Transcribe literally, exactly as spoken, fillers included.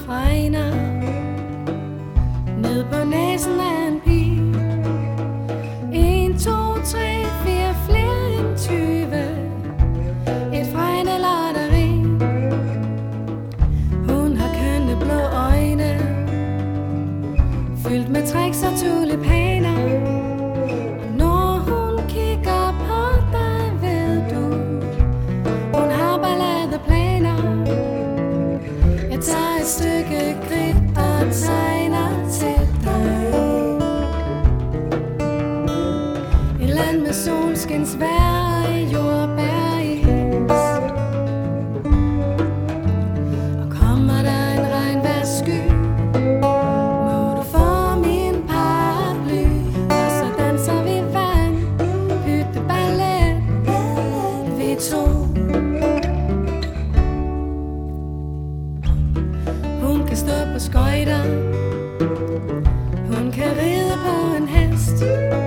regner. Ned på næsen af en pige. En, to, tre, fire, flere end tyve. Et fregnelotteri. Hun har kønne blå øjne, fyldt med tricks og tulipaner. Og når hun kigger på dig, ved du, hun har balladeplaner. Jeg tager et stykke kridt og tegner til dig. Et land med solskinsvejr og jordbæris. Og kommer der en regnvejrssky, må du få min paraply. Og så danser vi vand, pytteballet, vi to. Hun kan stå på skøjter, hun kan ride på en hest.